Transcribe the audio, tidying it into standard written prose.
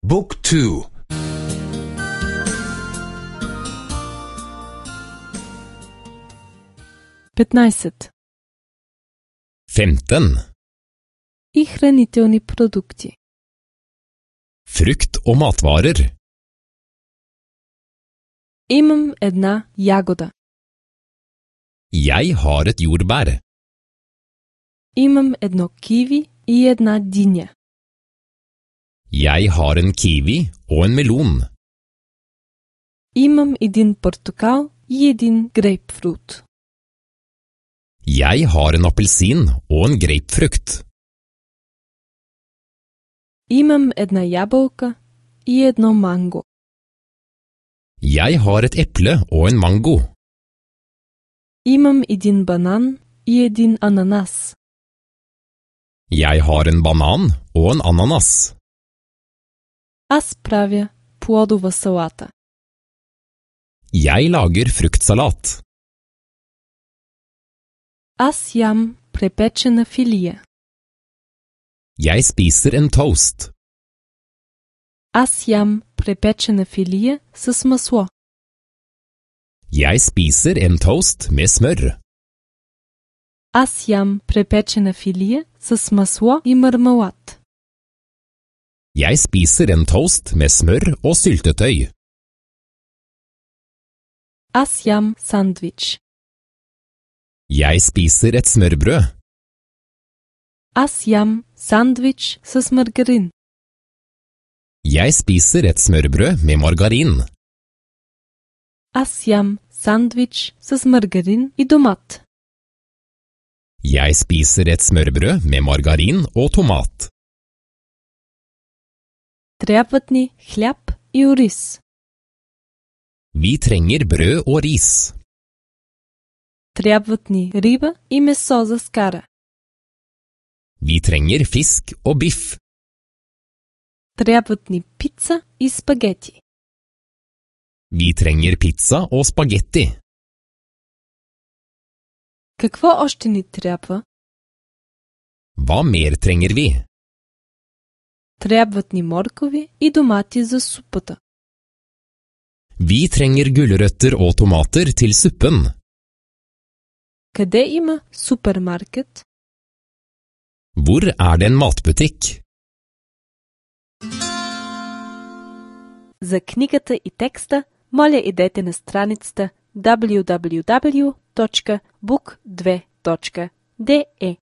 Book 2. 15. 15. И хранителни продукти. Frukt og matvarer. Имам една ягода. Jeg har et jordbær. Имам едно киви и една диня. Jeg har en kiwi og en melon. Имам един портокал и един грейпфрут. Jeg har en appelsin og en grapefrukt. Имам една ябълка и едно манго. Jeg har et eple og en mango. Имам един банан и един ананас. Jeg har en banan og en ananas. Аз правя плодова салата. Jeg lager fruktsalat. Аз ям препечена филия. Jeg spiser en toast. Аз ям препечена филия с масло. Jeg spiser en toast med smør. Аз ям препечена филия с масло и мармелад. Jeg spiser en toast med smør og syltetøy. Аз ям сандвич. Jeg spiser et smørbrød. Аз ям сандвич с маргарин. Jeg spiser et smørbrød med margarin. Аз ям сандвич с маргарин и домат. Jeg spiser et smørbrød med margarin og tomat. Трябват ни хляб и ориз. Vi trenger brød og ris. Трябват ни риба и месо за скара. Vi trenger fisk og biff. Трябват ни пица и спагети. Vi trenger pizza og spagetti. Какво още ни трябва? Hva mer trenger vi? Трябват ни моркови и домати за супата. Vi trenger gulrøtter og tomater til suppen. Къде има супермаркет? Hvor er det en matbutikk? За книгата и текста, моля идете на страницата www.book2.de.